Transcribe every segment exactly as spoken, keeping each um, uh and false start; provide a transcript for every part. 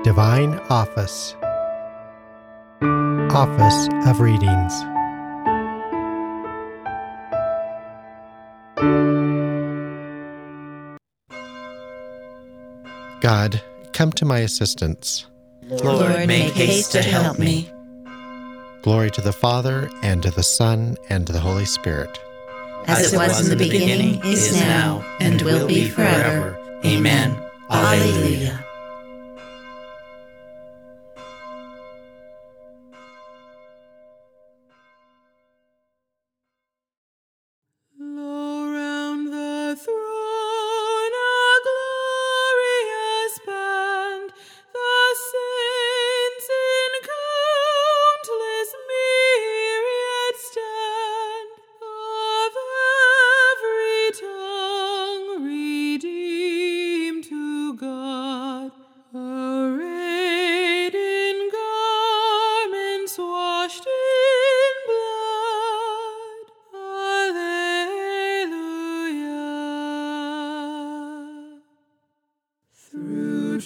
Divine Office. Office of Readings. God, come to my assistance. Lord, make haste to help me. Glory to the Father, and to the Son, and to the Holy Spirit. As it was in the beginning, is now, and will be forever. Amen. Alleluia. Lo, round the throne a glorious band, the saints in countless myriads stand, of every tongue redeemed to God, arrayed in garments washed in blood. Alleluia. Through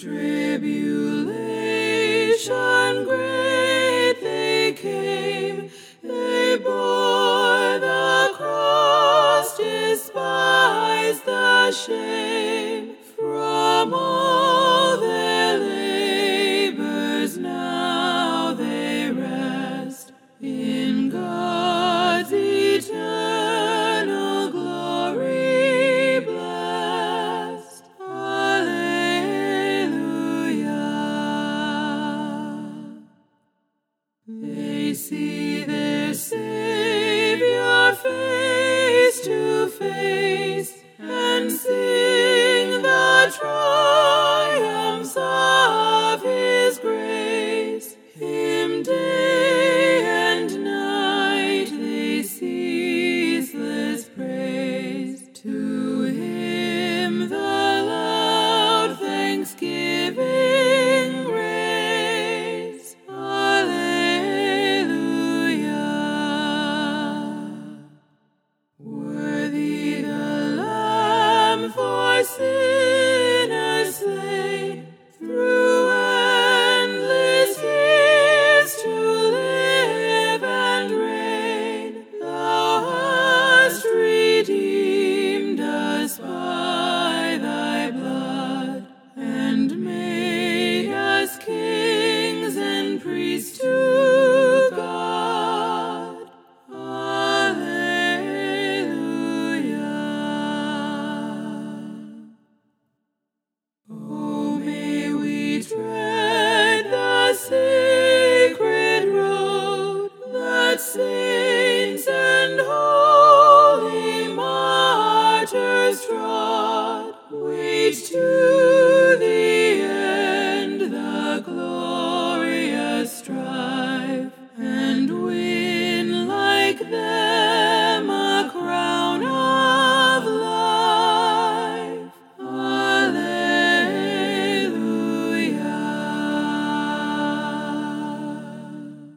tribulation great they came, they bore the cross, despised the shame. From all their labors now they rest in God's eternal glory blessed. Alleluia. They see their Savior face to face, and sing the triumphs of His grace. Him day and night they ceaseless praise. To Him the loud thanksgiving raise. Alleluia. Worthy the Lamb for sinners slain, through endless years to live and reign. Thou hast redeemed us by Thy blood, and made us kings and priests to God. Alleluia. Oh, may we tread the sacred road that saints and holy martyrs trod, wage to the end the glorious strife, and win like them a crown of life. Alleluia.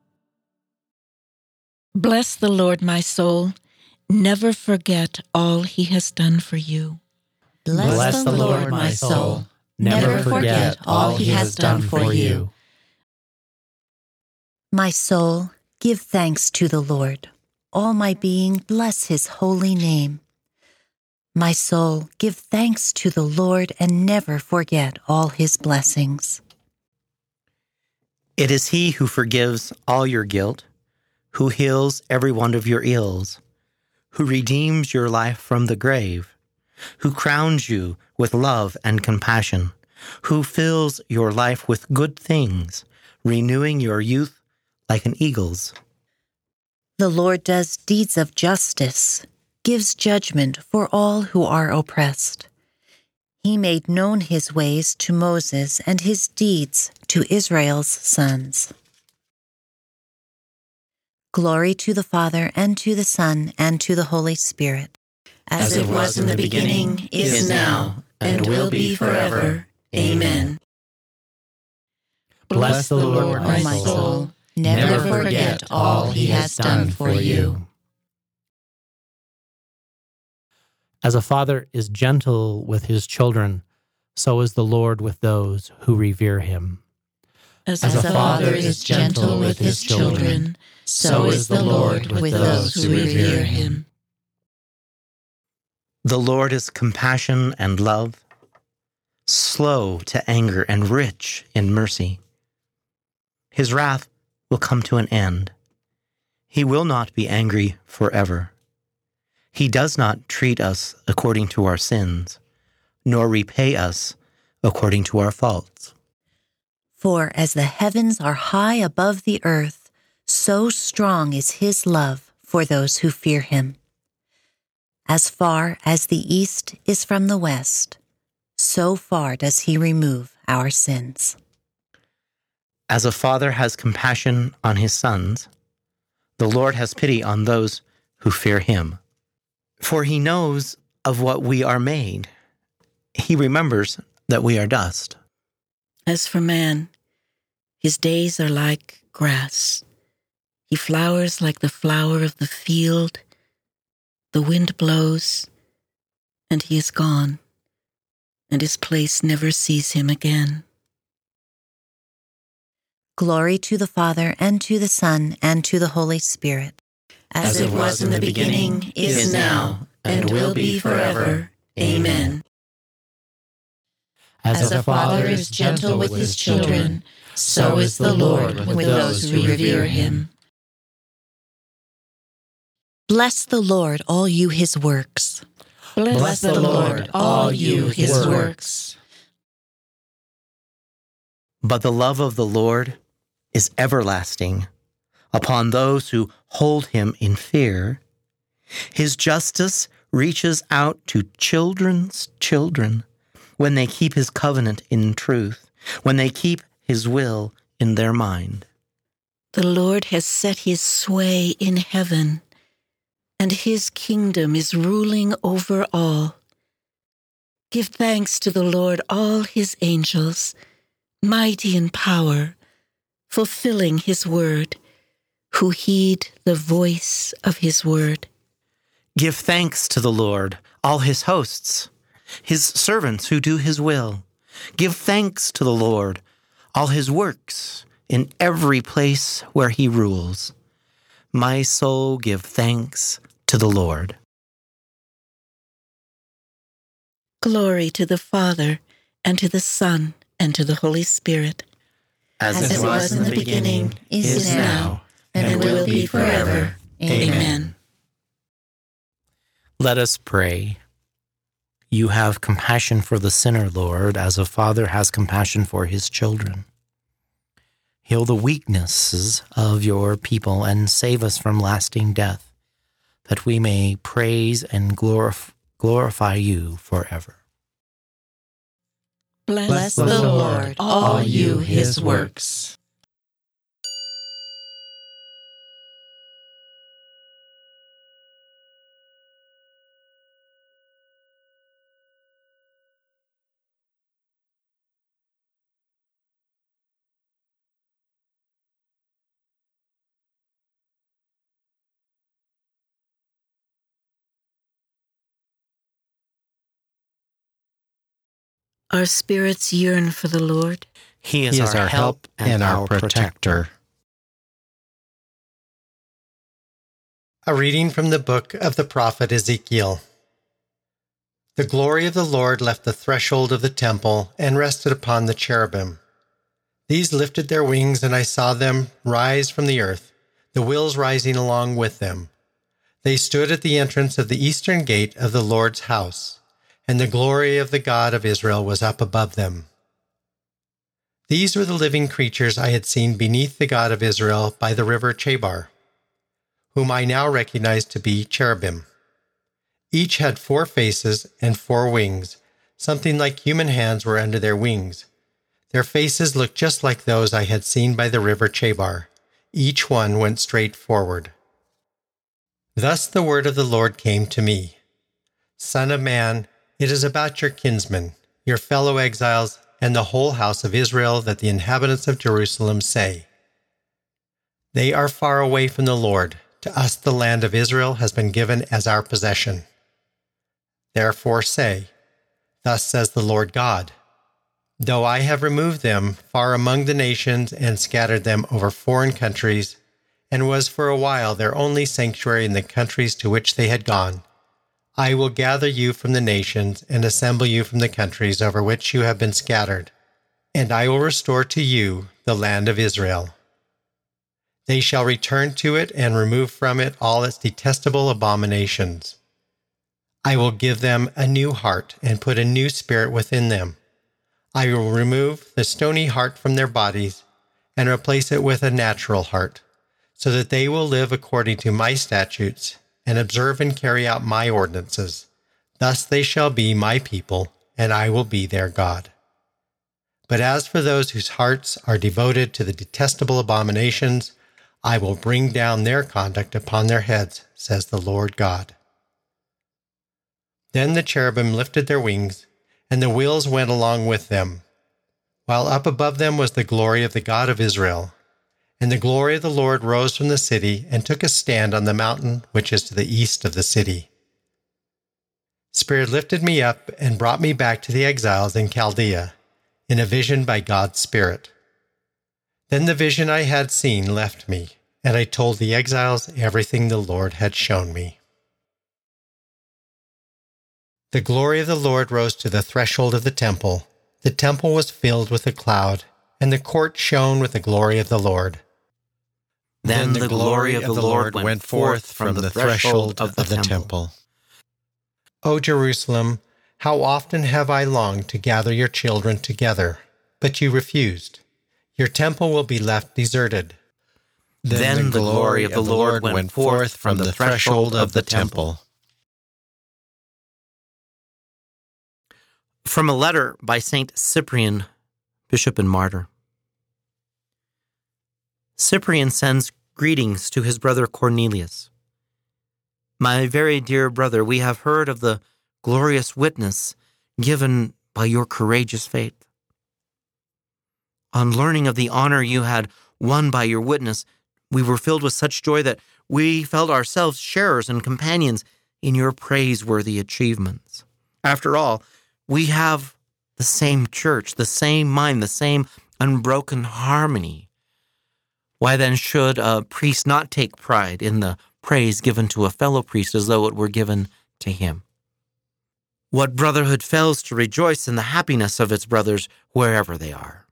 Bless the Lord, my soul. Never forget all He has done for you. Bless the Lord, my soul. Never forget all He has done for you. My soul, give thanks to the Lord. All my being, bless His holy name. My soul, give thanks to the Lord and never forget all His blessings. It is He who forgives all your guilt, who heals every one of your ills, who redeems your life from the grave, who crowns you with love and compassion, who fills your life with good things, renewing your youth like an eagle's. The Lord does deeds of justice, gives judgment for all who are oppressed. He made known His ways to Moses and His deeds to Israel's sons. Glory to the Father, and to the Son, and to the Holy Spirit. As it was in the beginning, is now, and will be forever. Amen. Bless the Lord, my soul. Never forget all He has done for you. As a father is gentle with his children, so is the Lord with those who revere him. As, As a father is gentle with his children, so is the Lord with those who revere him. The Lord is compassion and love, slow to anger and rich in mercy. His wrath will come to an end. He will not be angry forever. He does not treat us according to our sins, nor repay us according to our faults. For as the heavens are high above the earth, so strong is his love for those who fear him. As far as the east is from the west, so far does he remove our sins. As a father has compassion on his sons, the Lord has pity on those who fear him. For he knows of what we are made. He remembers that we are dust. As for man, his days are like grass. He flowers like the flower of the field. The wind blows, and he is gone, and his place never sees him again. Glory to the Father, and to the Son, and to the Holy Spirit. As it was in the beginning, is now, and will be forever. Amen. As a father is gentle with his children, so is the Lord with those who revere him. Bless the Lord, all you his works. Bless the Lord, all you his works. But the love of the Lord is everlasting upon those who hold him in fear. His justice reaches out to children's children when they keep his covenant in truth, when they keep his will in their mind. The Lord has set his sway in heaven, and his kingdom is ruling over all. Give thanks to the Lord, all his angels, mighty in power, fulfilling his word, who heed the voice of his word. Give thanks to the Lord, all his hosts, his servants who do his will. Give thanks to the Lord, all his works, in every place where he rules. My soul, give thanks to the Lord. Glory to the Father, and to the Son, and to the Holy Spirit. As, As it was in the beginning, is now, and will be forever. Amen. Let us pray. You have compassion for the sinner, Lord, as a father has compassion for his children. Heal the weaknesses of your people and save us from lasting death, that we may praise and glorif- glorify you forever. Bless, Bless the Lord, all you his works. Our spirits yearn for the Lord. He is, He is our, our help and our protector. A reading from the book of the prophet Ezekiel. The glory of the Lord left the threshold of the temple and rested upon the cherubim. These lifted their wings, and I saw them rise from the earth, the wheels rising along with them. They stood at the entrance of the eastern gate of the Lord's house, and the glory of the God of Israel was up above them. These were the living creatures I had seen beneath the God of Israel by the river Chebar, whom I now recognize to be cherubim. Each had four faces and four wings. Something like human hands were under their wings. Their faces looked just like those I had seen by the river Chebar. Each one went straight forward. Thus the word of the Lord came to me. Son of man, it is about your kinsmen, your fellow exiles, and the whole house of Israel that the inhabitants of Jerusalem say, they are far away from the Lord. To us the land of Israel has been given as our possession. Therefore say, thus says the Lord God, Though I have removed them far among the nations and scattered them over foreign countries, and was for a while their only sanctuary in the countries to which they had gone, I will gather you from the nations and assemble you from the countries over which you have been scattered, and I will restore to you the land of Israel. They shall return to it and remove from it all its detestable abominations. I will give them a new heart and put a new spirit within them. I will remove the stony heart from their bodies and replace it with a natural heart, so that they will live according to my statutes and observe and carry out my ordinances. Thus they shall be my people, and I will be their God. But as for those whose hearts are devoted to the detestable abominations, I will bring down their conduct upon their heads, says the Lord God. Then the cherubim lifted their wings, and the wheels went along with them, while up above them was the glory of the God of Israel. And the glory of the Lord rose from the city and took a stand on the mountain which is to the east of the city. Spirit lifted me up and brought me back to the exiles in Chaldea, in a vision by God's Spirit. Then the vision I had seen left me, and I told the exiles everything the Lord had shown me. The glory of the Lord rose to the threshold of the temple. The temple was filled with a cloud, and the court shone with the glory of the Lord. Then the glory of the Lord went forth from the threshold of the temple. O Jerusalem, how often have I longed to gather your children together, but you refused. Your temple will be left deserted. Then the glory of the Lord went forth from the threshold of the temple. From a letter by Saint Cyprian, Bishop and Martyr. Cyprian sends greetings to his brother Cornelius. My very dear brother, we have heard of the glorious witness given by your courageous faith. On learning of the honor you had won by your witness, we were filled with such joy that we felt ourselves sharers and companions in your praiseworthy achievements. After all, we have the same church, the same mind, the same unbroken harmony. Why then should a priest not take pride in the praise given to a fellow priest as though it were given to him? What brotherhood fails to rejoice in the happiness of its brothers wherever they are?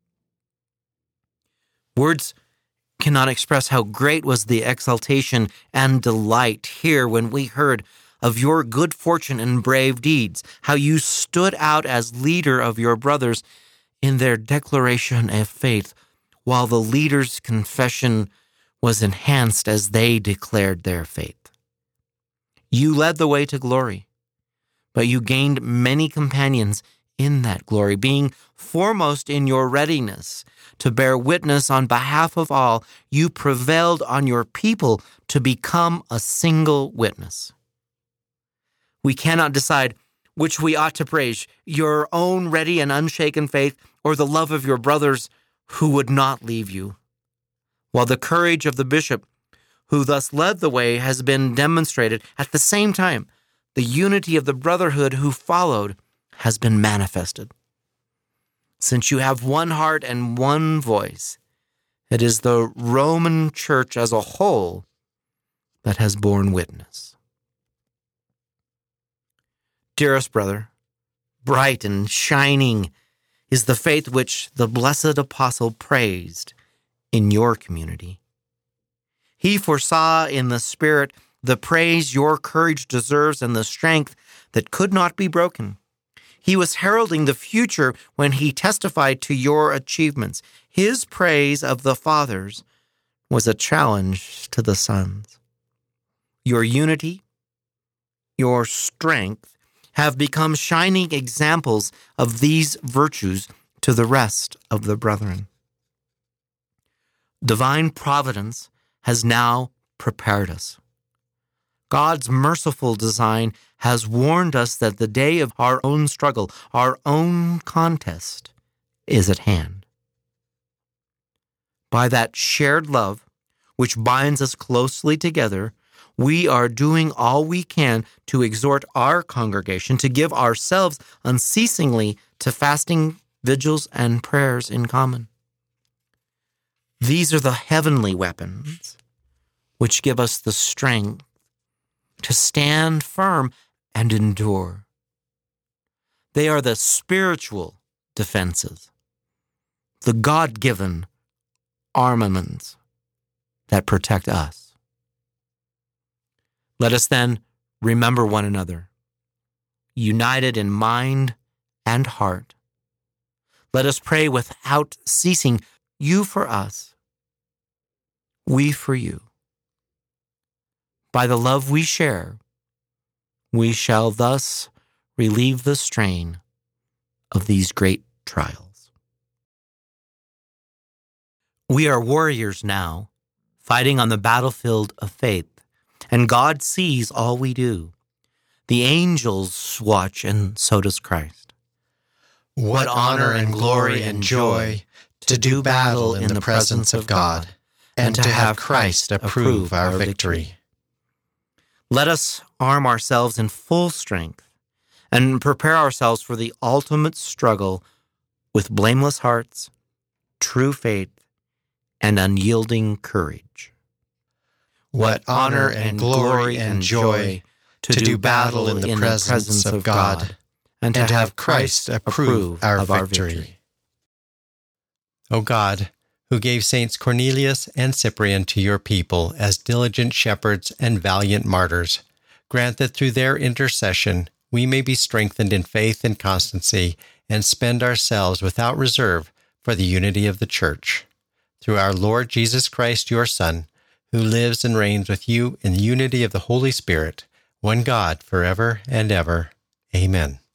Words cannot express how great was the exultation and delight here when we heard of your good fortune and brave deeds, how you stood out as leader of your brothers in their declaration of faith, while the leader's confession was enhanced as they declared their faith. You led the way to glory, but you gained many companions in that glory, being foremost in your readiness to bear witness on behalf of all. You prevailed on your people to become a single witness. We cannot decide which we ought to praise, your own ready and unshaken faith, or the love of your brothers who would not leave you. While the courage of the bishop, who thus led the way, has been demonstrated, at the same time, the unity of the brotherhood who followed has been manifested. Since you have one heart and one voice, it is the Roman Church as a whole that has borne witness. Dearest brother, bright and shining is the faith which the blessed apostle praised in your community. He foresaw in the Spirit the praise your courage deserves and the strength that could not be broken. He was heralding the future when he testified to your achievements. His praise of the fathers was a challenge to the sons. Your unity, your strength, have become shining examples of these virtues to the rest of the brethren. Divine providence has now prepared us. God's merciful design has warned us that the day of our own struggle, our own contest, is at hand. By that shared love, which binds us closely together, we are doing all we can to exhort our congregation to give ourselves unceasingly to fasting vigils, and prayers in common. These are the heavenly weapons which give us the strength to stand firm and endure. They are the spiritual defenses, the God-given armaments that protect us. Let us then remember one another, united in mind and heart. Let us pray without ceasing, you for us, we for you. By the love we share, we shall thus relieve the strain of these great trials. We are warriors now, fighting on the battlefield of faith, and God sees all we do. The angels watch, and so does Christ. What honor and glory and joy to do battle in the presence of God, and to have Christ approve our victory. Let us arm ourselves in full strength and prepare ourselves for the ultimate struggle with blameless hearts, true faith, and unyielding courage. What honor and glory and joy to do battle in the presence of God, and to have Christ approve our victory. O God, who gave Saints Cornelius and Cyprian to your people as diligent shepherds and valiant martyrs, grant that through their intercession we may be strengthened in faith and constancy and spend ourselves without reserve for the unity of the Church. Through our Lord Jesus Christ, your Son, who lives and reigns with you in the unity of the Holy Spirit, one God, forever and ever. Amen.